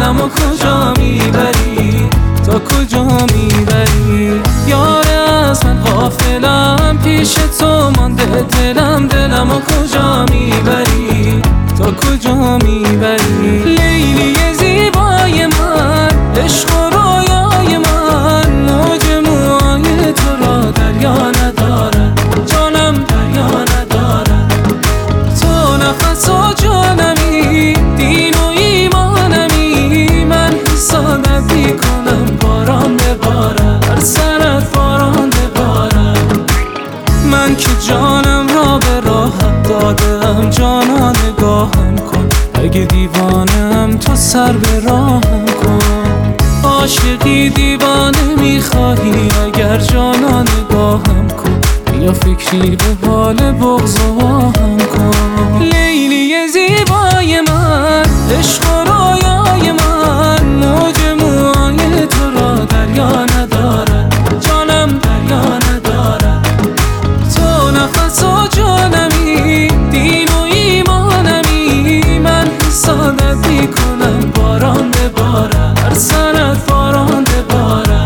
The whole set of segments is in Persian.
دلمو کجا میبری، تا کجا میبری؟ یار از من غافلم، پیش تو مانده دلمو کجا میبری، تا کجا میبری؟ لیلی زیبای من، عشق و رویای من، موج موهای تو را دریا نداره، جانم دریا نداره. تو نفس و جانمی، دین و ایمانمی، من حسادت میکنم باران بباره، هر سرت باران بباره. من که جانم را به راحت دادم، جانا نگاهم کن، اگه دیوانم تو سر به راهم کن. عاشقی دیوانه میخواهی، اگر جانا نگاهم کن، یا فکری به حال بغض و آهم کن. لیلی زیبای من، عشق و رویای من، موج موهای تو را دریا نداره، جانم دریا نداره. تو نفس و جانمی، دین و ایمانمی، من حسادت میکنم باران بباره، هر سرت باران بباره.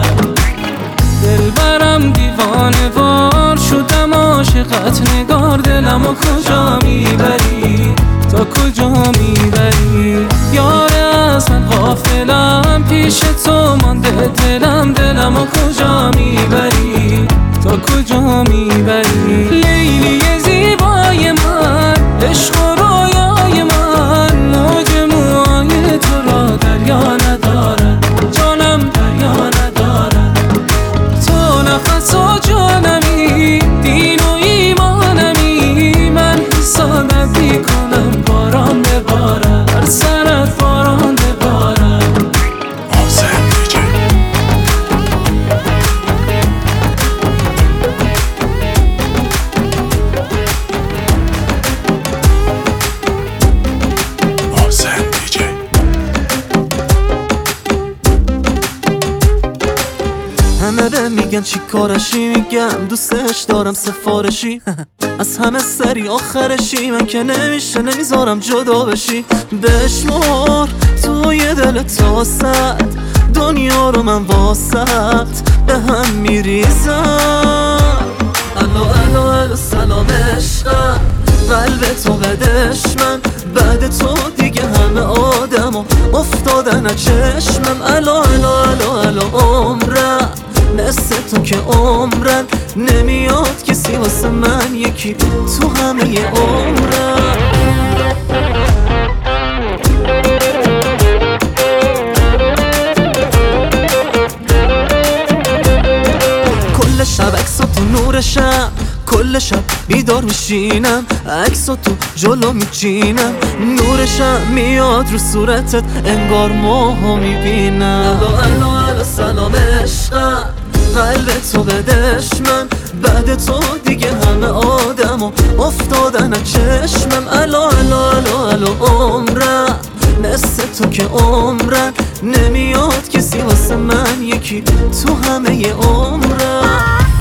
دلبرم دیوانه وار شدم، عاشقت نگار، دلمو کجا میبری، تا کجا میبری؟ یار از من غافلم، پیش تو مانده دلمو کجا میبری، تا کجا میبری؟ لیلی زیبای من، عشق و رویای من، موج موهای تو را دریا نداره، جانم دریا نداره. تو نفس و جانمی، دین و ایمانمی، من حسادت میکنم باران بباره، هر سرت باران بباره. همه به میگن چی کارشی، میگم دوستش دارم سفارشی از همه سری آخرشی، من که نمیشه نمیذارم جدا بشی. بشمار توی دل تاست، دنیا رو من واسط به هم میریزم. الو الو الو سلام عشقم، قلب تو بدش من، بعد تو دیگه همه آدم افتادن از چشمم. الو الو الو الو عمرم، مثل تو که عمرن نمیاد کسی واسه من، یکی تو همه عمرم. کل شب عکس تو نورشم، کل شب بیدار میشینم، عکس تو جلو میچینم، نورشم میاد رو صورتت انگار ماهو میبینم. الو الو الو سلام عشقم، قلب تو بدش من، بعد تو دیگه همه آدم افتادن از چشمم. الو الو الو الو عمرم، مثل تو که عمرن نمیاد کسی واسه من، یکی تو همه عمرم.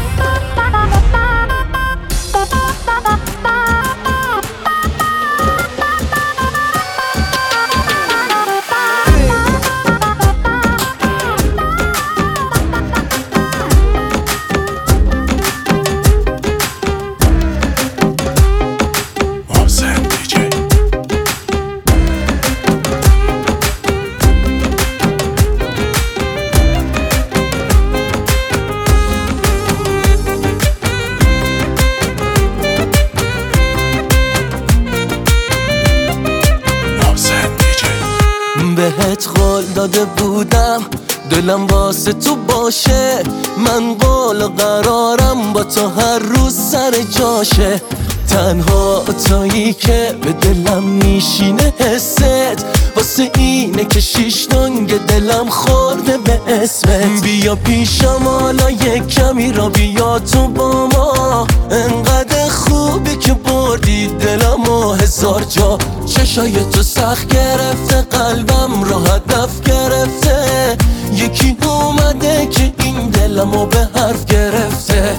بهت قول داده بودم دلم واسه تو باشه، من قول و قرارم با تو هر روز سر جاشه. تنها تویی که به دلم میشینه حست، واسه اینه که شیش دنگ دلم خورده به اسمت. بیا پیشم حالا یک کمی را بیا تو با ما، انقدر خوبی که بردی دلم و هزار جا. چشای تو سخت گرفته، قلبم رو هدف گرفته، یکی اومده که این دلمو به حرف گرفته.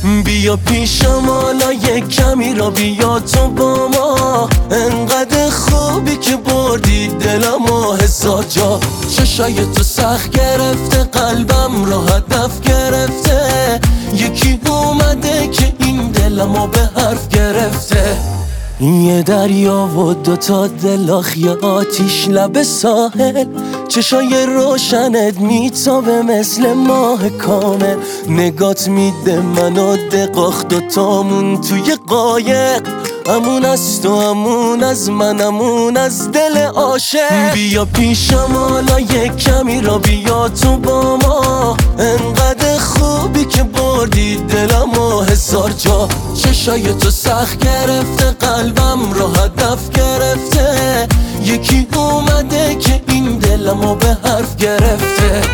بیا پیشم حالا یک کمی را بیا تو با ما، انقدر خوبی که بردی دلمو هزار جا. چشای تو سخت گرفته قلبم را هدف گرفته، یکی اومده که این دلمو به حرف گرفته. یه دریا و دوتا دلاخ، یه آتیش لب ساحل، چشای روشنت میتابه مثل ماه کامل. نگات میده منو دقاخ دوتامون توی قایق، امون از تو امون از من امون از دل عاشق. بیا پیشم حالا یک کمی را بیا تو با ما، انقدر خوبی که بردی دلمو هزار جا. چشای تو سخت گرفته قلبم را هدف گرفته، یکی اومده که این دلمو به حرف گرفته.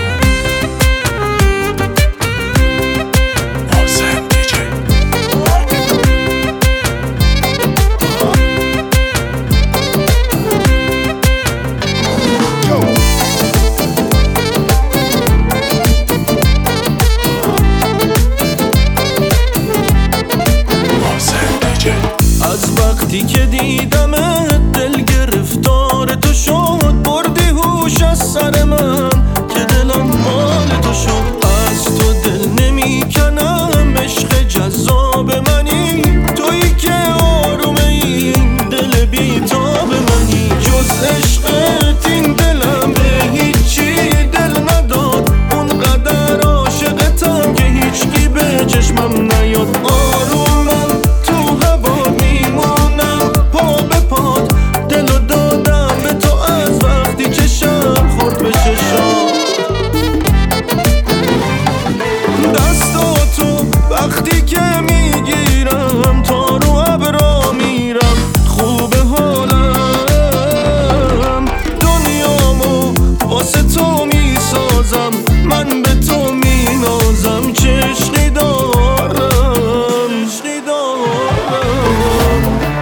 از وقتی که دیدمت دل گرفتار تو شد، بردی هوش از سر من که دلم مال تو شد. از تو دل نمیکنم عشق جذاب منی، تویی که آرومه این دل بیتاب منی. جز عشقت این دلم به هیچی دل نداد، اونقدر عاشقتم که هیچکی به چشمم نیاد. آرومم تو هوا میمونم پا به پات، دلو دادم به تو از وقتی چشم خورد به چشم. دستاتو وقتی که میگیرم تا رو ابرا میرم، خوب حالم دنیامو واسه تو میسازم، من به تو مینازم. چه عشقی دارم عشقی دارم.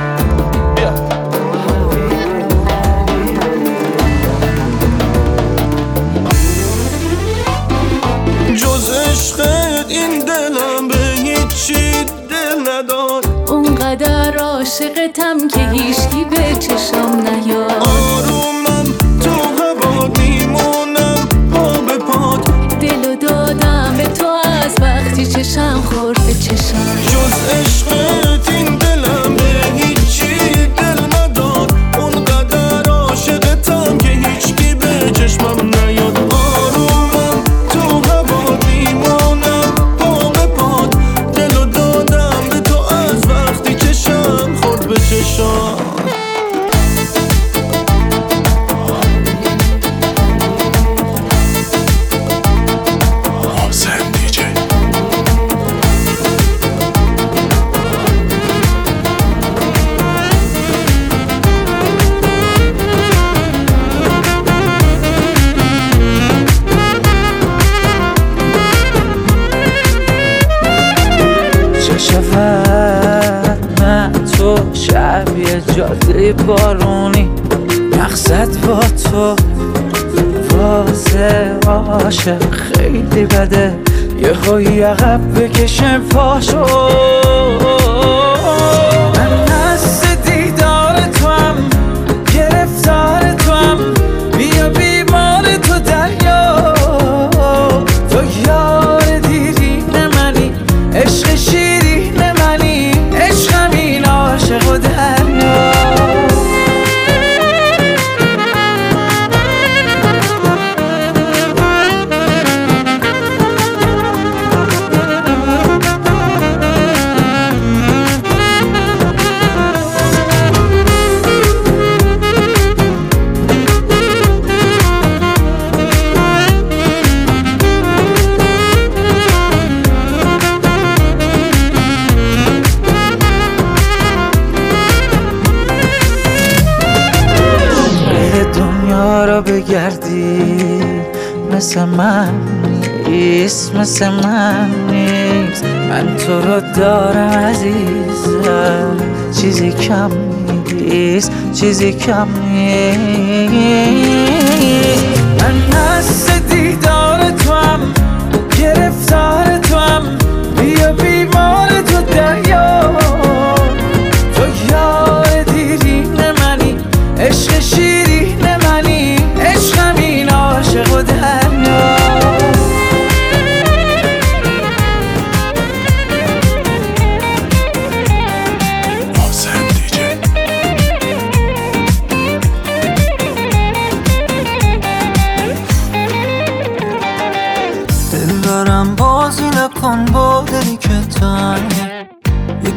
جز عشقت این دلم به هیچی دل نداد، اونقدر عاشقتم که هیچکی به چشم نیاد. آرومم تو هوا میمونم پا به پات، دلو دادم به تو از وقتی چشم خورد به چشم. جز عشقت این دلم به هیچی دل نداد، اونقدر عاشقتم که هیچکی به چشمم نیاد. آرومم تو هوا میمونم پا به پات، دلو دادم به تو از وقتی چشم خورد به چشم. چه شود من تو شبیه جاده بارونی، مقصد با تو واسه عاشق خیلی بده، یهو عقب بکشم پاشو. من از دیدار تو هم گرفتار تو هم، بیا بیمار تو دریا. تو یار دیرین منی، عشق شیرین منی، عشقم این عاشق و دریا. رو بگردی مثل من نیست، مثل من نیست. من تو رو دارم عزیزم، چیزی کم نیست، چیزی کم نیست. من از دیدار تو هم گرفتار تو هم، بیا بیمار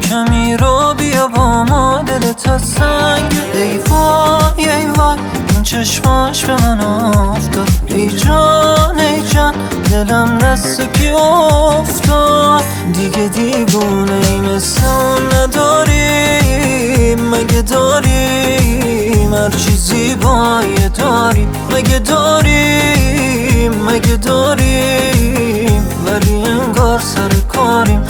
کمی رو بیا با ما دلت از سنگ. ای وای ای وای این چشماش به من افتاد. ای جان دلم دست کی افتاد. دیگه دیوونه ای مثل اون نداریم. مگه داریم هر چیزی بایه داریم. مگه داریم ولی انگار سر کاریم.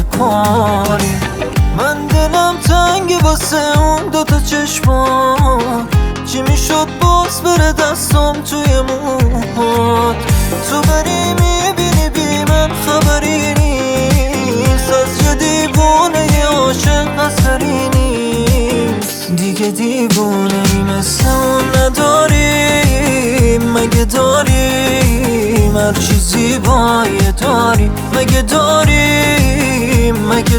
من دلم تنگه واسه اون دوتا چشمان. چی میشد باز بره دستم توی موهات. تو بری میبینی بی من خبری نیست. از یه دیوونه یه عاشق اثری نیست. دیگه دیوونه ای مثل اون نداریم. مگه داریم هر چیزی بایه داریم. مگه داریم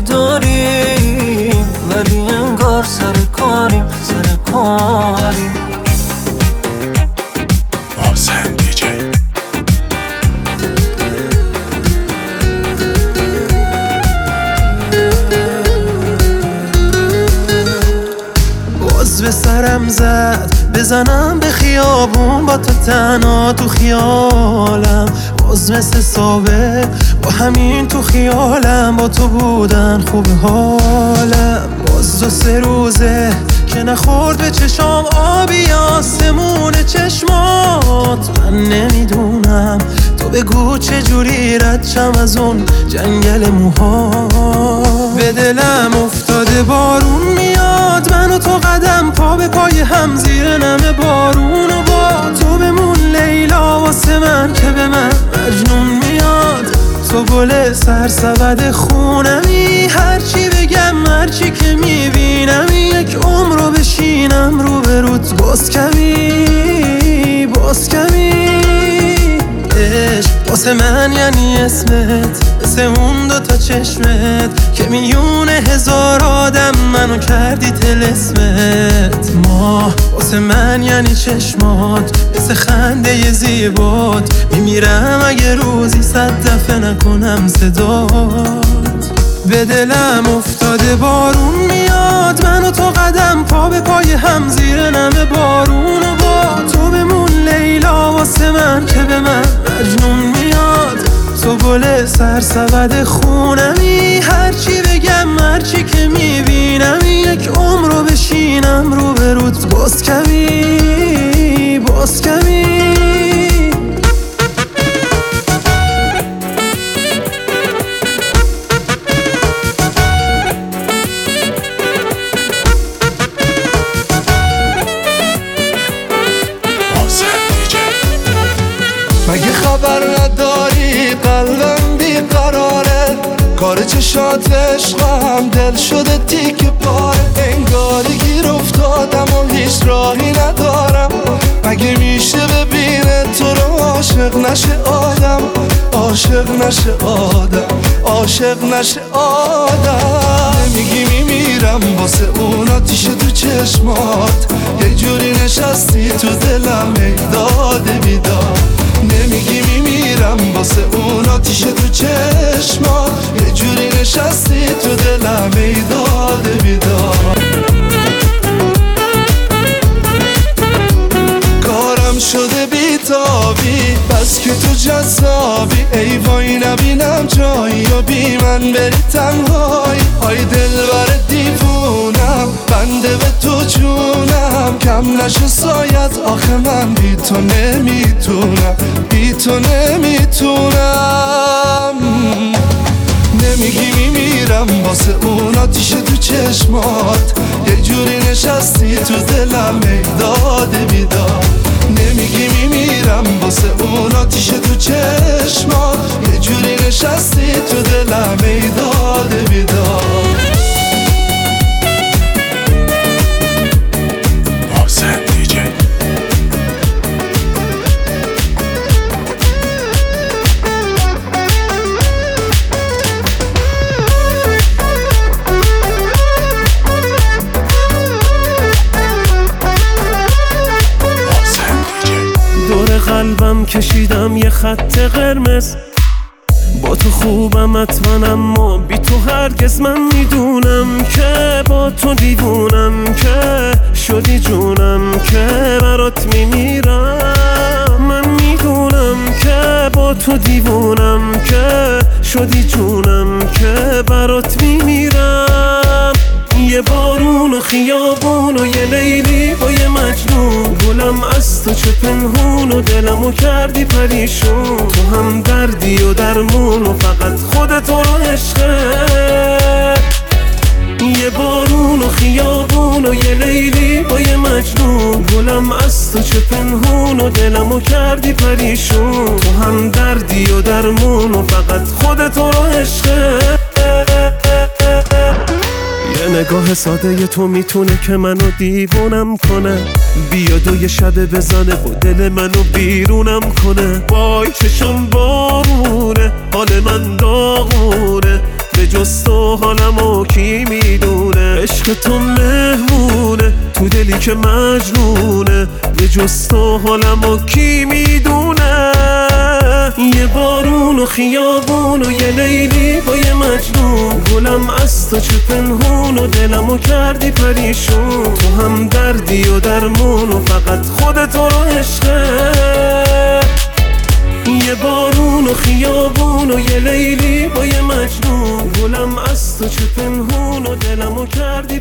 ولی انگار سر کاریم. حسین دیجی. باز به سرم زد بزنم به خیابون با تو تنها تو خیالم. باز مثل سابق با همین تو خیالم. با تو بودن خوب حالم. باز 2-3 روزه که نخورد به چشام آبی آسمون چشمات. من نمیدونم تو بگو چجوری رد شم از اون جنگل موها. به دلم افتاده بارون میاد. من و تو قدم پا به پای هم زیر نم بارون. و با تو بمون لیلا واسه من که به من مجنون میاد. تو گل سرسبد خونمی. هرچی بگم هرچی که میبینم یک عمر رو بشینم رو به روت. باز کمی عشق واسه من یعنی اسمت. مثل اون دوتا چشمت که 1,000,000 آدم منو کردی طلسمت. ما واسه من یعنی چشمات. مثل خنده زیبات میمیرم اگه روزی 100 دفعه نکنم صدات. به دلم افتاده بارون میاد. من و تو قدم پا به پای هم زیر نم بارون. و با تو بمون لیلا واسه من که به من مجنون میاد. تو گل سرسبد خونمی. هرچی بگم هرچی که میبینم یک عمر رو بشینم رو به روت. باز کمی مگه خبر نداری قلبم بیقراره. کار چشات عشقم دل شده تیک پاره. انگاری گیر افتادم و هیچ راهی ندارم. مگه میشه ببینه تو رو عاشق نشه آدم. نمیگی میمیرم واسه اون آتیش تو چشمات. یه جوری نشستی تو دلم ای داده بیدار. نمیگی میمیرم واسه اون آتیش تو چشمات. یه جوری نشستی تو دلم ای داده بیدار. کارم شده بیتابی بس که تو جذابی. ای وای نبینم جایی و بی من بری تنهایی. آی دلبر دیوونم بنده به تو جونم. کم نشه سایت آخه من بی تو نمیتونم. نمیگی میمیرم واسه اون آتیش تو چشمات. یه جوری نشستی تو دلم ای داده بیدار. نمیگی میمیرم واسه اون آتیش تو چشمات. یه جوری نشستی تو دلم ای داده بیدار. حسین دیجی. دور قلبم کشیدم یه خط قرمز. با تو خوبم حتما، اما بی تو هرگز من میدونم که با تو دیوونم، که شدی جونم که برات میمیرم. من میدونم که با تو دیوونم، که شدی جونم که برات میمیرم. یه بارون و خیابون و یه لیلی با یه مجنون، گلم از تو چه پنهون و دلمو کردی پریشون. تو هم دردی و درمون و فقط خودت رو عشقه. یه بارون و خیابون و یه لیلی با یه مجنون، گلم از تو چه پنهون و دلمو کردی پریشون. تو هم دردی و درمون و فقط خودت رو عشقه. یه نگاه ساده تو میتونه که منو دیوونم کنه، بیاد و یه شبه بزنه و دل منو بیرونم کنه. وای چشم بارونه، حال من داغونه، به جز تو حالمو کی میدونه. عشق تو مهمونه تو دلی که مجنونه، به جز تو حالمو کی میدونه. یه بارون و خیابون و یه لیلی با یه مجنون، گلم از تو چه پنهون و دلمو کردی پریشون. تو هم دردی و درمون و فقط خودت رو عشقه. یه بارون و خیابون و یه لیلی با یه مجنون، گلم از تو چه پنهون و دلمو کردی